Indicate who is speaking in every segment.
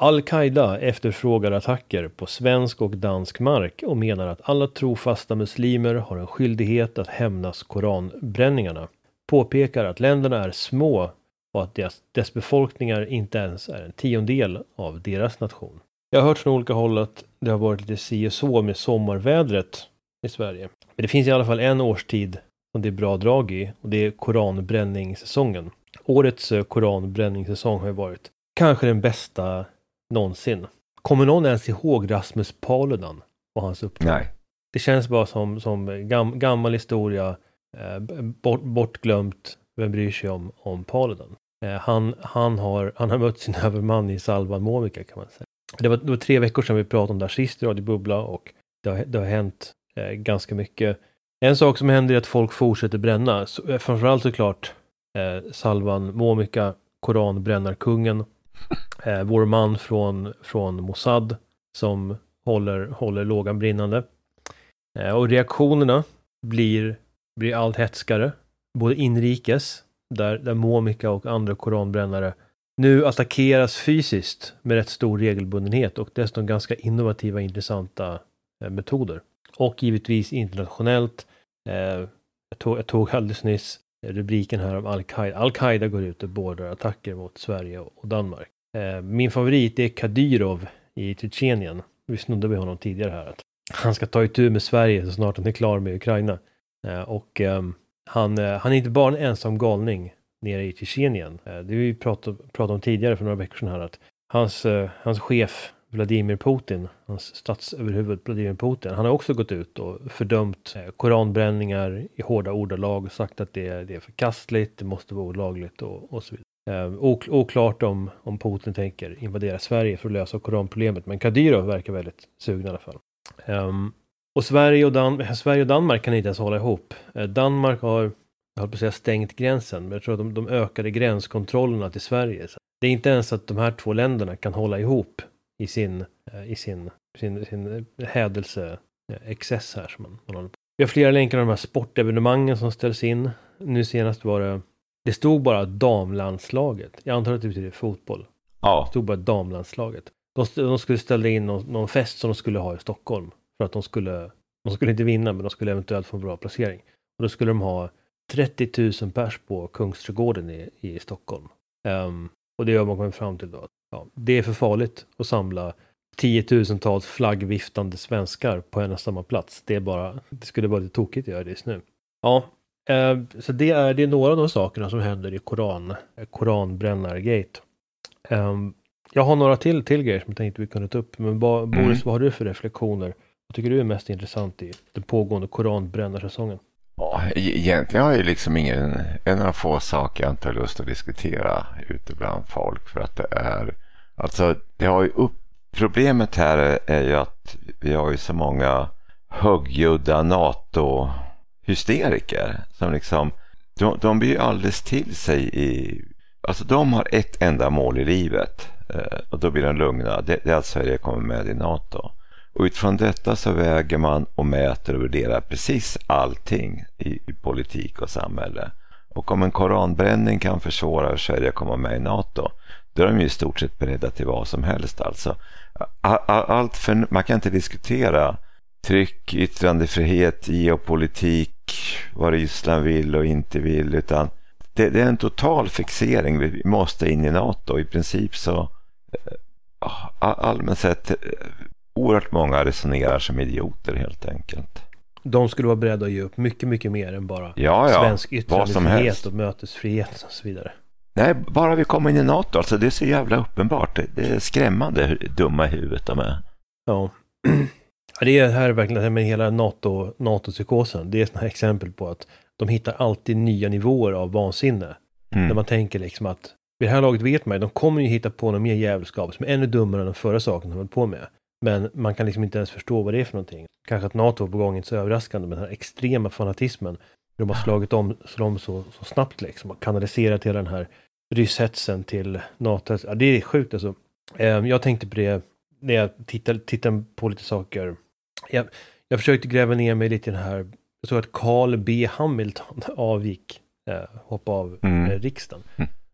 Speaker 1: Al-Qaida efterfrågar attacker på svensk och dansk mark och menar att alla trofasta muslimer har en skyldighet att hämnas koranbränningarna. Påpekar att länderna är små och att dess befolkningar inte ens är en 10% av deras nation. Jag har hört från olika håll att det har varit lite si och så med sommarvädret i Sverige. Men det finns i alla fall en årstid som det är bra drag i, och det är koranbränningssäsongen. Årets koranbränningssäsong har ju varit kanske den bästa någonsin. Kommer någon ens ihåg Rasmus Paludan och hans uppdrag?
Speaker 2: Nej.
Speaker 1: Det känns bara som gammal historia, bortglömt. Vem bryr sig om Paludan? Han har mött sin överman i Salvan Momika, kan man säga. Det var 3 veckor sedan vi pratade om det här sist i Radio Bubbla, och det har hänt ganska mycket. En sak som händer är att folk fortsätter bränna. Framförallt såklart Salvan Momika, koranbrännarkungen. Vår man från Mossad som håller lågan brinnande. Och reaktionerna blir allt hetskare. Både inrikes, där Momika och andra koranbrännare nu attackeras fysiskt med rätt stor regelbundenhet och dessutom ganska innovativa, intressanta metoder. Och givetvis internationellt. Jag tog alldeles nyss rubriken här om Al-Qaida. Al-Qaida går ut och beordrar attacker mot Sverige och Danmark. Min favorit är Kadyrov i Tjetjenien. Vi snodde med honom tidigare här. Att han ska ta itu med Sverige så snart han är klar med Ukraina. Han är inte bara en ensam galning nere i Tjetjenien. Det vi pratade om tidigare för några veckor sedan här. Att hans chef Vladimir Putin, hans statsöverhuvud Vladimir Putin, han har också gått ut och fördömt koranbränningar i hårda ordalag och sagt att det är förkastligt, det måste vara olagligt och så vidare. Oklart om Putin tänker invadera Sverige för att lösa koranproblemet, men Kadyrov verkar väldigt sugen i alla fall. Och Sverige och Danmark kan inte ens hålla ihop. Danmark har, jag höll på att säga, stängt gränsen, men jag tror att de ökade gränskontrollerna till Sverige. Så det är inte ens att de här 2 länderna kan hålla ihop i sin hädelse-excess här som man håller på. Vi har flera länkar av de här sportevenemangen som ställs in. Nu senast var det stod bara damlandslaget. Jag antar att det betyder fotboll.
Speaker 2: Ja.
Speaker 1: Det stod bara damlandslaget. De skulle ställa in någon fest som de skulle ha i Stockholm. För att de skulle inte vinna, men de skulle eventuellt få en bra placering. Och då skulle de ha 30 000 pers på Kungsträdgården i Stockholm. Och det har man kommit fram till då. Ja, det är för farligt att samla 10 000-tals flaggviftande svenskar på en och samma plats. Det skulle vara lite tokigt att göra det just nu. Ja, så det är några av de sakerna som händer i koranbrännargate. Jag har några till grejer som jag tänkte vi kunde ta upp. Men Boris, vad har du för reflektioner? Vad tycker du är mest intressant i den pågående koranbrännarsäsongen?
Speaker 2: Ja, egentligen har jag liksom en av få saker jag inte har lust att diskutera ute bland folk, för att problemet här är ju att vi har ju så många högljudda NATO-hysteriker som liksom de blir ju alldeles till sig alltså de har ett enda mål i livet, och då blir de lugna. Det är att Sverige kommer med i NATO. Och utifrån detta så väger man och mäter och värderar precis allting i politik och samhälle. Och om en koranbränning kan försvåra Sverige att komma med i NATO, då är de ju i stort sett beredda till vad som helst. Alltså, man kan inte diskutera tryck, yttrandefrihet, geopolitik, vad Ryssland vill och inte vill, utan det är en total fixering. Vi måste in i NATO. I princip så allmänt sett oerhört många resonerar som idioter helt enkelt.
Speaker 1: De skulle vara beredda att ge upp mycket, mycket mer än bara svensk yttrandefrihet och mötesfrihet och så vidare.
Speaker 2: Nej, bara vi kommer in i NATO. Alltså det är så jävla uppenbart. Det är skrämmande hur dumma i huvudet de är.
Speaker 1: Ja. Det är här verkligen med hela NATO-psykosen. Det är ett exempel på att de hittar alltid nya nivåer av vansinne. När man tänker liksom att vid det här laget vet man, de kommer ju hitta på något mer jävelskap som är ännu dummare än den förra saken de höll på med. Men man kan liksom inte ens förstå vad det är för någonting. Kanske att NATO var på gång inte så överraskande, men den här extrema fanatismen. De har slagit om så snabbt liksom och kanaliserat hela den här rysshetsen till NATO. Ja, det är sjukt alltså. Jag tänkte på det när jag tittade på lite saker. Jag försökte gräva ner mig lite i den här. Jag såg att Carl B. Hamilton avgick. Hoppa av riksdagen.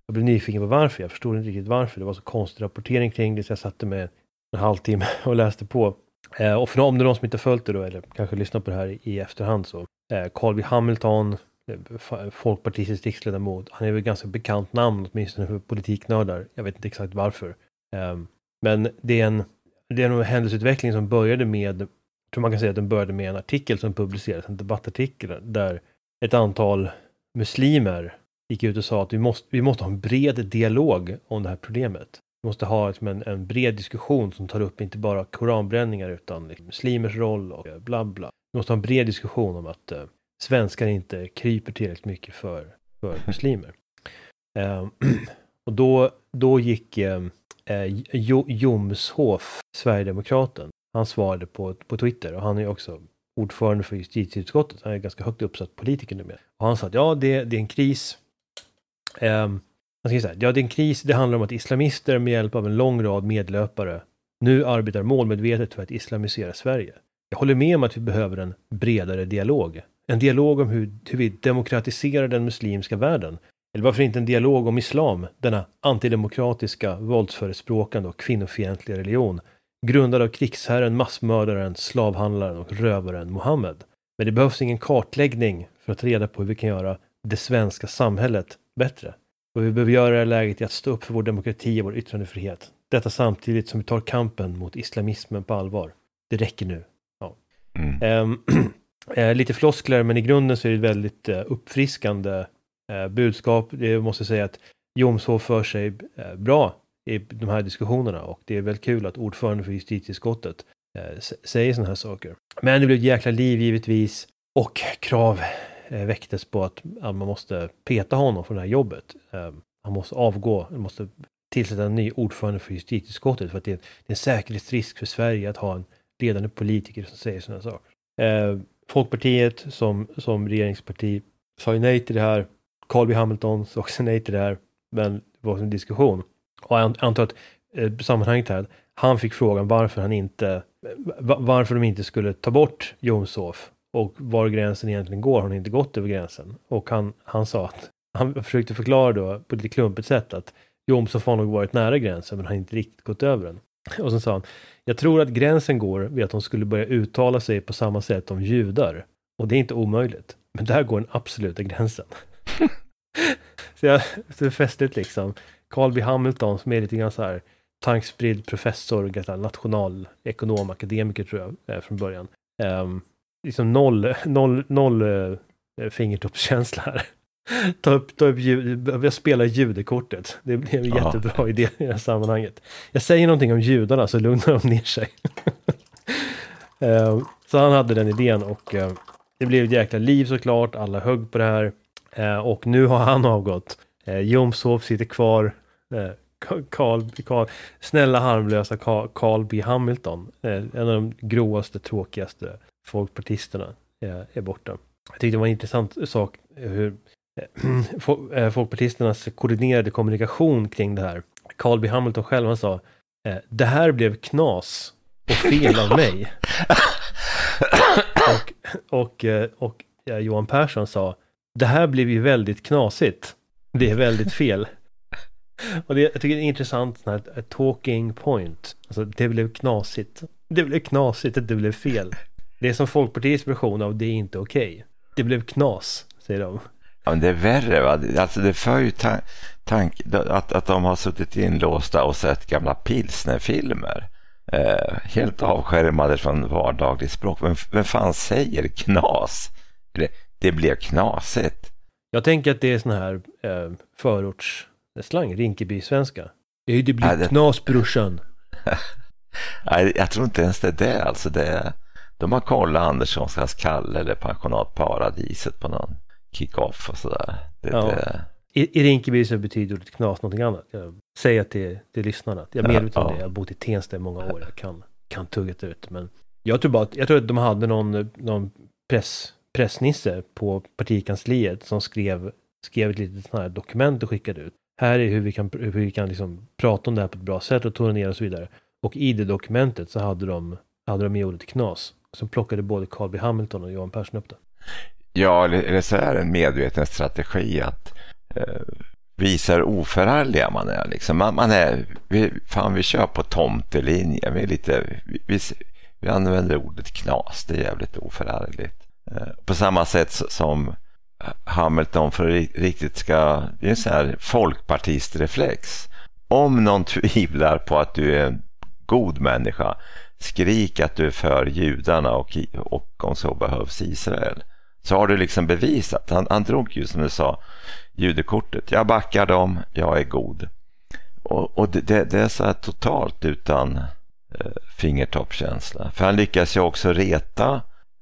Speaker 1: Jag blev nyfiken på varför. Jag förstod inte riktigt varför. Det var så konstig rapportering kring det, så jag satte mig en halvtimme och läste på. Och för om det är någon som inte följt det då, eller kanske lyssnar på det här i efterhand, så Carl B. Hamilton, folkpartistisk riksledamot, han är väl ganska bekant namn åtminstone för politiknördar. Jag vet inte exakt varför. Men det är en händelseutveckling som började med, jag tror man kan säga att den började med en artikel som publicerades, en debattartikel där ett antal muslimer gick ut och sa att vi måste ha en bred dialog om det här problemet. Vi måste ha en bred diskussion som tar upp inte bara koranbränningar utan liksom muslimers roll och bla bla. Vi måste ha en bred diskussion om att svenskar inte kryper tillräckligt mycket för muslimer. Och då gick Jomshof, Sverigedemokraten, han svarade på Twitter, och han är också ordförande för justitieutskottet. Han är ganska högt uppsatt politiker numera. Och han sa att ja, det är en kris. Han ska säga, ja, det är en kris. Det handlar om att islamister med hjälp av en lång rad medlöpare nu arbetar målmedvetet för att islamisera Sverige. Jag håller med om att vi behöver en bredare dialog. En dialog om hur vi demokratiserar den muslimska världen. Eller varför inte en dialog om islam, denna antidemokratiska, våldsförespråkande och kvinnofientliga religion, grundad av krigsherren, massmördaren, slavhandlaren och rövaren Mohammed. Men det behövs ingen kartläggning för att ta reda på hur vi kan göra det svenska samhället bättre. Och vi behöver göra det läget i att stå upp för vår demokrati och vår yttrandefrihet. Detta samtidigt som vi tar kampen mot islamismen på allvar. Det räcker nu. Ja. Lite floskler, men i grunden så är det ett väldigt uppfriskande budskap. Jag måste säga att Jomshof för sig bra i de här diskussionerna, och det är väldigt kul att ordförande för justitieutskottet säger sådana här saker. Men det blev ett jäkla liv givetvis, och krav väcktes på att man måste peta honom från det här jobbet. Han måste avgå, han måste tillsätta en ny ordförande för justitieutskottet, för att det är en säkerhetsrisk för Sverige att ha en ledande politiker som säger sådana här saker. Folkpartiet som regeringsparti sa ju nej till det här. Carl B. Hamilton sa också nej till det här, men det var en diskussion. Och jag antar att sammanhanget här, han fick frågan varför de inte skulle ta bort Jomshof, och var gränsen egentligen går. Han har inte gått över gränsen. Och han sa att, han försökte förklara då på ett lite klumpigt sätt att Jomshof har nog varit nära gränsen, men har inte riktigt gått över den. Och sen sa han, jag tror att gränsen går vid att de skulle börja uttala sig på samma sätt om judar. Och det är inte omöjligt. Men där går den absoluta gränsen. Så det är festligt liksom. Carl B. Hamilton, som är lite grann så här tankspridd professor, nationalekonom, akademiker tror jag från början. Liksom noll fingertoppskänsla här. Ta upp jag spelar judekortet. Det blev en jättebra idé i det här sammanhanget. Jag säger någonting om judarna så lugnar de ner sig. Så han hade den idén, och det blev ett jäkla liv såklart. Alla högg på det här. Och nu har han avgått. Jomshof sitter kvar. Snälla harmlösa Carl B. Hamilton. En av de gråaste, tråkigaste folkpartisterna är borta. Jag tyckte det var en intressant sak hur folkpartisternas koordinerade kommunikation kring det här. Carl B. Hamilton själv, han sa det här blev knas och fel av mig. och Johan Persson sa det här blev ju väldigt knasigt. Det är väldigt fel. Och jag tycker det är intressant sån här talking point. Alltså det blev knasigt. Det blev knasigt, det blev fel. Det är som Folkpartiets version av det är inte okej. Det blev knas, säger de.
Speaker 2: Ja, men det är värre va? Alltså det för ju att de har suttit inlåsta och sett gamla pilsnerfilmer. Helt avskärmade från vardagligt språk. Vem fan säger knas? Det blev knasigt.
Speaker 1: Jag tänker att det är sån här förortsslang, Rinkeby-svenska. Det blir knas, brorsan.
Speaker 2: Nej, jag tror inte ens det är alltså de har kollat Anderssons Kalle eller pensionatparadiset på någon kick-off och sådär. I Rinkeby så betyder det knas någonting annat. Jag säger till lyssnarna att jag är medveten om det. Jag har bott i Tensta i många år. Jag kan tugget ut. Men jag tror att de hade någon pressnisse på partikansliet som skrev ett litet sånt här dokument och skickade ut. Här är hur vi kan liksom prata om det här på ett bra sätt och turnera och så vidare. Och i det dokumentet så hade de med ordet knas. Som plockade både Carl B. Hamilton och Johan Persson upp det. Ja, eller så är det en medveten strategi att visar oförargliga man är. Liksom. Man är vi kör på tomtelinjen. Vi använder ordet knas. Det är jävligt oförargligt. På samma sätt som Hamilton för riktigt ska... Det är en sån här folkpartistreflex. Om någon tvivlar på att du är en god människa, skrik att du är för judarna och om så behövs Israel. Så har du liksom bevisat. Han drog ju, som du sa, judekortet. Jag backar dem, jag är god. Och det är så här totalt utan fingertoppkänsla. För han lyckas ju också reta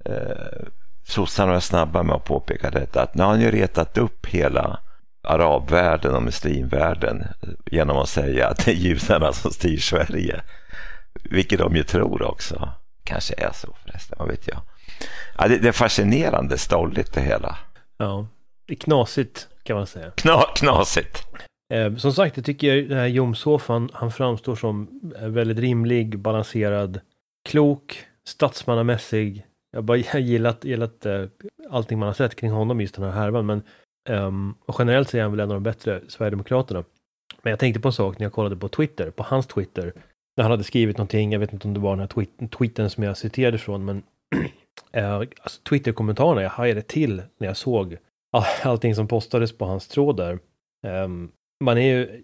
Speaker 2: sossarna är snabba med att påpeka detta. Att nu har han ju retat upp hela arabvärlden och muslimvärlden genom att säga att det är judarna som styr Sverige. Vilket de ju tror också. Kanske är så förresten, vad vet jag. Ja, det är fascinerande stolligt det hela.
Speaker 1: Ja, det är knasigt kan man säga.
Speaker 2: Knasigt.
Speaker 1: Som sagt, jag tycker den här Jomshof, han framstår som väldigt rimlig, balanserad, klok, statsmannamässig. Jag har bara gillat allting man har sett kring honom just den här härvan, men och generellt så är han väl en av de bättre Sverigedemokraterna. Men jag tänkte på en sak när jag kollade på Twitter, på hans Twitter, när han hade skrivit någonting, jag vet inte om det var den här tweeten som jag citerade från, men alltså Twitter-kommentarerna, jag hajade till när jag såg allting som postades på hans tråd där. Man är ju,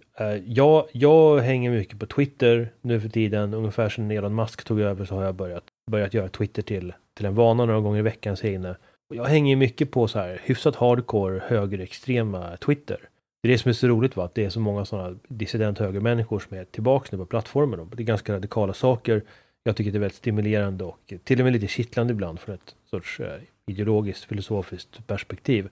Speaker 1: jag hänger mycket på Twitter nu för tiden, ungefär sedan Elon Musk tog över så har jag börjat göra Twitter till en vana några gånger i veckan så inne. Och jag hänger mycket på så här hyfsat hardcore högerextrema Twitter. Det är det som är så roligt, va? Att det är så många sådana dissident högermänniskor som är tillbaka nu på plattformen. Det är ganska radikala saker. Jag tycker det är väldigt stimulerande och till och med lite kittlande ibland från ett sorts ideologiskt, filosofiskt perspektiv.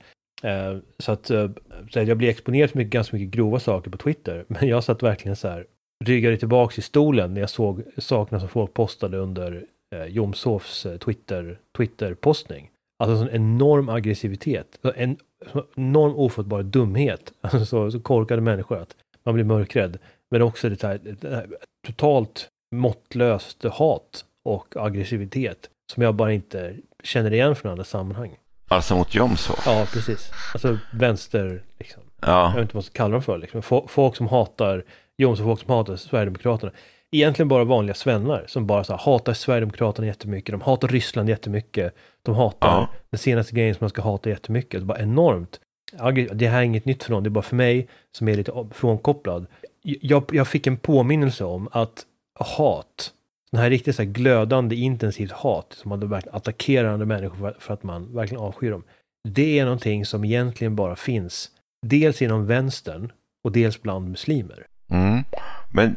Speaker 1: Så jag blir exponerad för ganska mycket grova saker på Twitter. Men jag satt verkligen så här, ryggade tillbaka i stolen när jag såg sakerna som folk postade under Jomshofs Twitter-postning. Alltså en sån enorm aggressivitet. En enorm ofattbar dumhet. Alltså så korkade människor att man blir mörkrädd. Men också det här totalt måttlöst hat och aggressivitet som jag bara inte känner igen från andra sammanhang.
Speaker 2: Alltså mot Jomshof?
Speaker 1: Ja, precis. Alltså vänster, liksom.
Speaker 2: Ja.
Speaker 1: Jag vet inte vad man ska kalla dem för. Liksom. Folk som hatar Jomshof, folk som hatar Sverigedemokraterna. Egentligen bara vanliga svennar som bara så här, hatar Sverigedemokraterna jättemycket. De hatar Ryssland jättemycket. De hatar den senaste grejen som man ska hata jättemycket. Det är bara enormt. Det här är inget nytt för någon. Det är bara för mig som är lite frånkopplad. Jag fick en påminnelse om att hat, den här riktigt så här glödande, intensivt hat som man verkligen attackerar andra människor för att man verkligen avskyr dem. Det är någonting som egentligen bara finns dels inom vänstern och dels bland muslimer.
Speaker 2: Mm. Men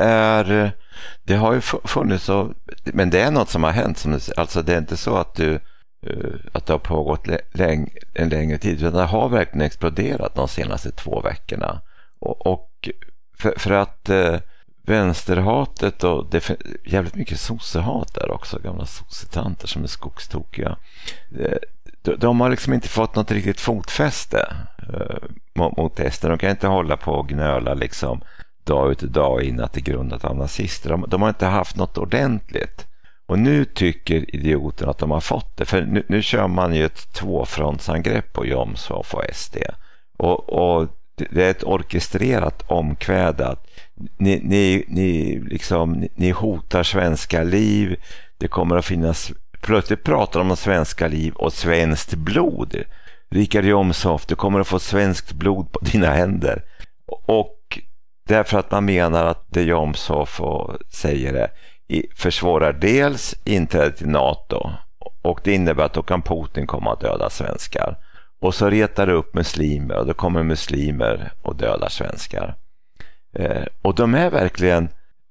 Speaker 2: det har ju funnits men det är något som har hänt alltså det är inte så att det har pågått en längre tid, utan det har verkligen exploderat de senaste 2 veckorna och för att vänsterhatet och det är jävligt mycket sossehat där också, gamla sossetanter som är skogstokiga. De har liksom inte fått något riktigt fotfäste mot testen. De kan inte hålla på och gnöla liksom dag ut och dag in att det är grundat av nazister. De har inte haft något ordentligt. Och nu tycker idioterna att de har fått det. För nu kör man ju ett tvåfrontsangrepp på Jomshof och SD. Och det är ett orkestrerat omkväd att ni hotar svenska liv. Det kommer att finnas, plötsligt pratar de om svenska liv och svenskt blod. Richard Jomshof, du kommer att få svenskt blod på dina händer. Och därför att man menar att det Jomshof säger det försvårar dels inträdet till NATO, och det innebär att då kan Putin komma att döda svenskar. Och så retar det upp muslimer och då kommer muslimer och dödar svenskar. Och de är verkligen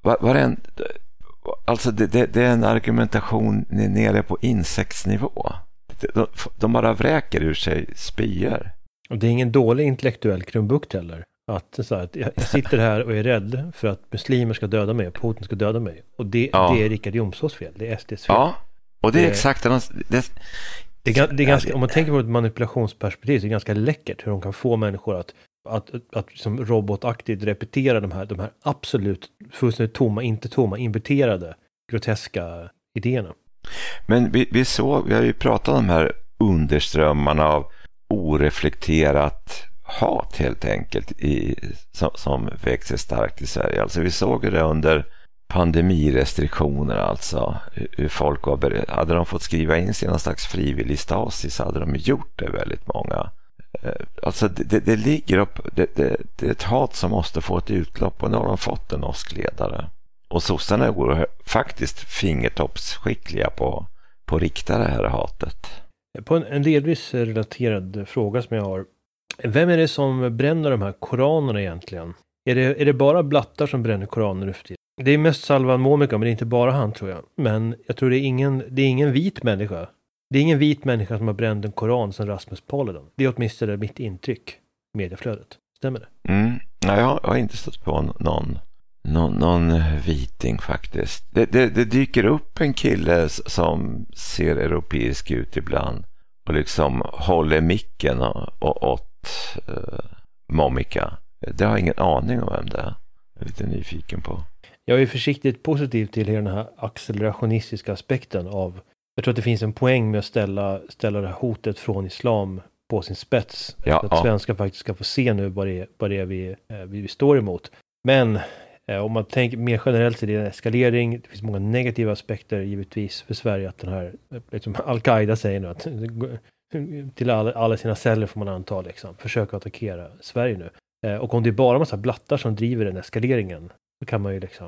Speaker 2: alltså det är en argumentation nere på insektsnivå. De bara vräker ur sig spyor.
Speaker 1: Och det är ingen dålig intellektuell krumbukt heller. Att jag sitter här och är rädd för att muslimer ska döda mig och Putin ska döda mig. Och det är Richard Jomshofs fel. Det är SDs fel.
Speaker 2: Ja, och det är exakt
Speaker 1: det är ganska, om man tänker på ett manipulationsperspektiv, så är det ganska läckert hur de kan få människor att som robotaktigt repetera de här absolut fullständigt inverterade, groteska idéerna.
Speaker 2: Men vi har ju pratat om de här underströmmarna av oreflekterat hat helt enkelt som växer starkt i Sverige. Alltså vi såg det under pandemirestriktioner, alltså hur folk hade de fått skriva in sig i någon slags frivillig Stasi, så hade de gjort det, väldigt många. Alltså det ligger upp, det är ett hat som måste få ett utlopp, och nu har de fått en norskledare. Och sossarna går faktiskt fingertoppsskickliga på att rikta det här hatet.
Speaker 1: På en delvis relaterad fråga som jag har. Vem är det som bränner de här koranerna egentligen? Är det bara blattar som bränner koraner nu för tiden? Det är mest Salvan Momika, men det är inte bara han, tror jag. Men jag tror det är ingen vit människa. Det är ingen vit människa som har bränt en koran som Rasmus Paludan. Det är åtminstone mitt intryck, medieflödet. Stämmer det?
Speaker 2: Nej, jag har inte stått på någon viting faktiskt. Det dyker upp en kille som ser europeisk ut ibland och liksom håller micken åt Momika. Det har jag ingen aning om vem det är. Jag är lite nyfiken på.
Speaker 1: Jag är försiktigt positiv till den här accelerationistiska aspekten av. Jag tror att det finns en poäng med att ställa det här hotet från islam på sin spets. Ja, så att svenskar faktiskt ska få se nu vad det är vi står emot. Men om man tänker mer generellt så är det en eskalering. Det finns många negativa aspekter givetvis för Sverige, att den här, liksom Al-Qaida säger nu att till alla sina celler får man anta liksom, försöka attackera Sverige nu. Och om det är bara massa blattar som driver den eskaleringen, då kan man ju liksom.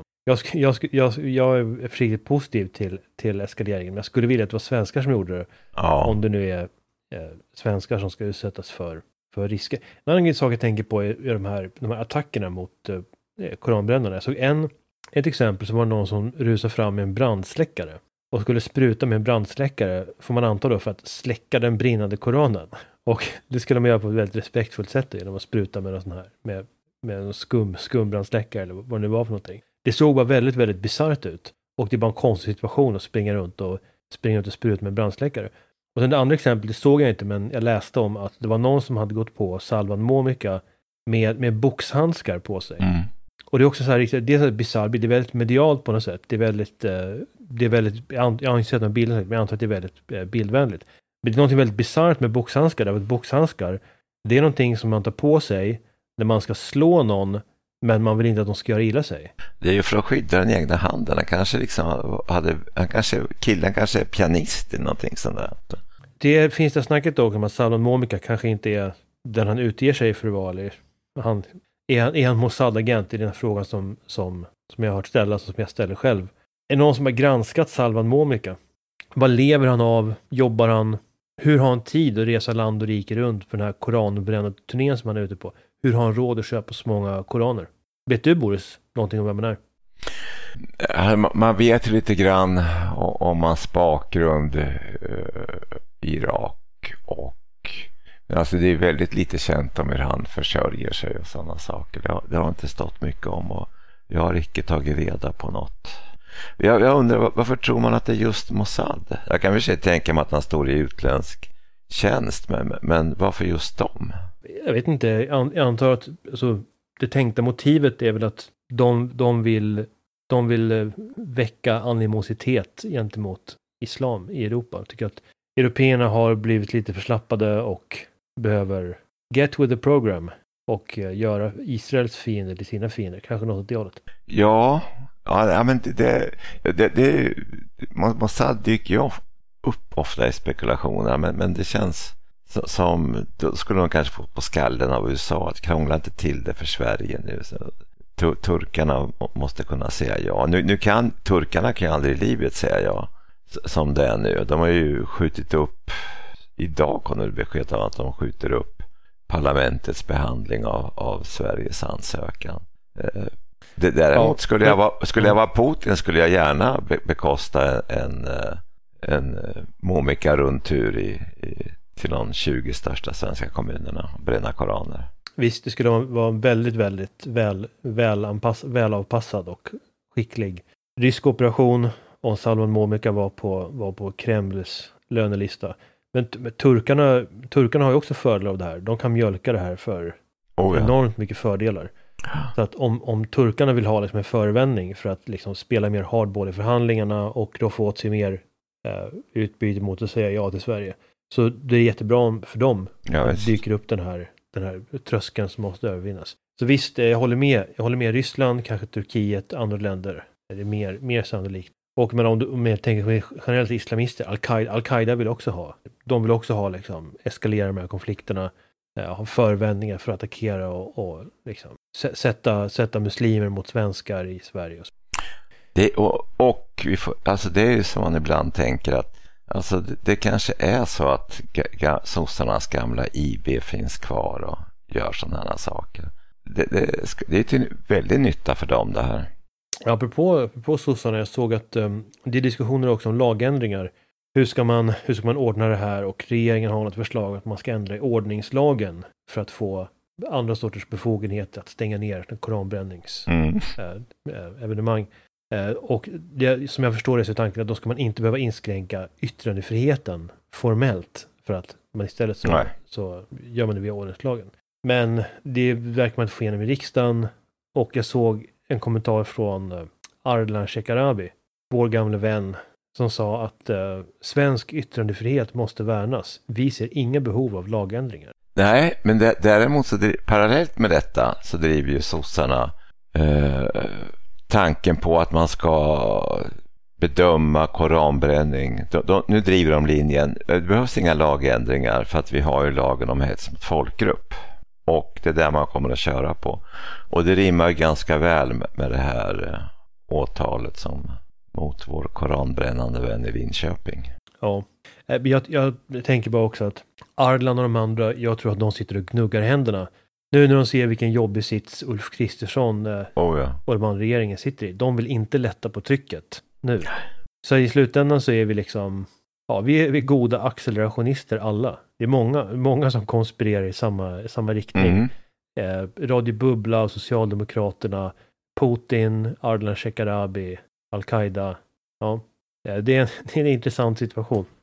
Speaker 1: Jag är försiktigt positiv till eskaleringen, men jag skulle vilja att det var svenskar som gjorde det. Ja. Om det nu är svenskar som ska utsättas för risker. En annan sak jag tänker på är de här attackerna mot koranbrännarna. Jag såg ett exempel som var någon som rusade fram med en brandsläckare och skulle spruta med en brandsläckare, får man anta då, för att släcka den brinnande koranen. Och det skulle man göra på ett väldigt respektfullt sätt genom att spruta med någon sån här med en skumbrandsläckare eller vad det nu var för någonting. Det såg bara väldigt, väldigt bizarrt ut. Och det är bara en konstig situation att springa runt och spruta med brandsläckare. Och sen det andra exemplet, det såg jag inte, men jag läste om att det var någon som hade gått på Salvan Momika med boxhandskar på sig. Mm. Och det är också så här, det är så bizarrt, det är väldigt medialt på något sätt. Det är väldigt, jag har inte sett någon bild, men jag antar att det är väldigt bildvänligt. Men det är någonting väldigt bizarrt med boxhandskar, därför att boxhandskar, det är någonting som man tar på sig när man ska slå någon, men man vill inte att de ska göra illa sig. Det är ju för att skydda den egna handen. Killen kanske är pianist eller någonting sånt där. Det finns det snacket då om att Salvan Momika kanske inte är den han utger sig för att vara. Eller är han Mossad-agent i den här frågan som jag har hört ställas och som jag ställer själv. Är någon som har granskat Salvan Momika? Vad lever han av? Jobbar han? Hur har han tid att resa land och rike runt för den här koranbrännande turnén som han är ute på? Hur har han råd att köpa så många koraner? Vet du, Boris, någonting om vem han är? Man vet lite grann om hans bakgrund i Irak, och alltså det är väldigt lite känt om hur han försörjer sig och sådana saker. Det har inte stått mycket om, och jag har inte tagit reda på något. Jag undrar, varför tror man att det är just Mossad? Jag kan väl tänka mig att han står i utländsk tjänst, men varför just dem? Jag vet inte, jag antar att alltså, det tänkta motivet är väl att de vill väcka animositet gentemot islam i Europa. Jag tycker att européerna har blivit lite förslappade och behöver get with the program och göra Israels fiender till sina fiender. Kanske något åt det hållet. Ja, men det Mossad dyker ju upp ofta i spekulationer, men det känns som då skulle de kanske få på skallen av USA att krångla inte till det för Sverige nu. Så turkarna måste kunna säga ja. Turkarna kan ju aldrig i livet säga ja som det är nu. De har ju skjutit upp, idag kommer det besked om att de skjuter upp parlamentets behandling av Sveriges ansökan. Däremot skulle jag vara Putin, skulle jag gärna bekosta en Momika-rundtur till de 20 största svenska kommunerna och bränna koraner. Visst, det skulle vara en väldigt, väldigt välavpassad och skicklig rysk operation om Salvan Momika var på Kremls lönelista. Men turkarna har ju också fördelar av det här. De kan mjölka det här för enormt mycket fördelar. Så att om turkarna vill ha liksom en förevändning för att liksom spela mer hardball i förhandlingarna och då få åt sig mer utbyte mot att säga ja till Sverige. Så det är jättebra för dem att dyker upp den den här tröskeln som måste övervinnas. Så visst, jag håller med Ryssland, kanske Turkiet, andra länder. Det är mer sannolikt. Och men om jag tänker på generellt islamister, Al-Qaida vill också ha. De vill också ha liksom, eskalera de här konflikterna, ha förvändningar för att attackera och liksom, sätta muslimer mot svenskar i Sverige.
Speaker 2: Alltså det är ju som man ibland tänker att alltså det kanske är så att sossarnas gamla IB finns kvar och gör sådana här saker. Det är till väldigt nytta för dem det här.
Speaker 1: Apropå sossarna, jag såg att det är diskussioner också om lagändringar. Hur ska man ordna det här, och regeringen har något förslag att man ska ändra i ordningslagen för att få andra sorters befogenheter att stänga ner koranbränningsevenemang. Och det, som jag förstår det, så är tanken att då ska man inte behöva inskränka yttrandefriheten formellt, för att man istället så gör man det via ordningslagen. Men det verkar man inte få igenom i riksdagen, och jag såg en kommentar från Ardalan Shekarabi, vår gamla vän, som sa att svensk yttrandefrihet måste värnas. Vi ser inga behov av lagändringar.
Speaker 2: Nej, men däremot så parallellt med detta så driver ju sossarna tanken på att man ska bedöma koranbränning. Nu driver de linjen, det behövs inga lagändringar för att vi har ju lagen om hets mot folkgrupp. Och det är där man kommer att köra på. Och det rimmar ganska väl med det här åtalet som mot vår koranbrännande vän i Linköping.
Speaker 1: Ja, jag tänker bara också att Ardalan och de andra, jag tror att de sitter och gnuggar händerna. Nu när de ser vilken jobbig sits Ulf Kristersson och de andra regeringen sitter i. De vill inte lätta på trycket nu. Så i slutändan så är vi liksom, vi är goda accelerationister alla. Det är många som konspirerar i samma riktning. Radio Bubbla och Socialdemokraterna, Putin, Ardalan Shekarabi, Al-Qaida. Ja, det är en intressant situation.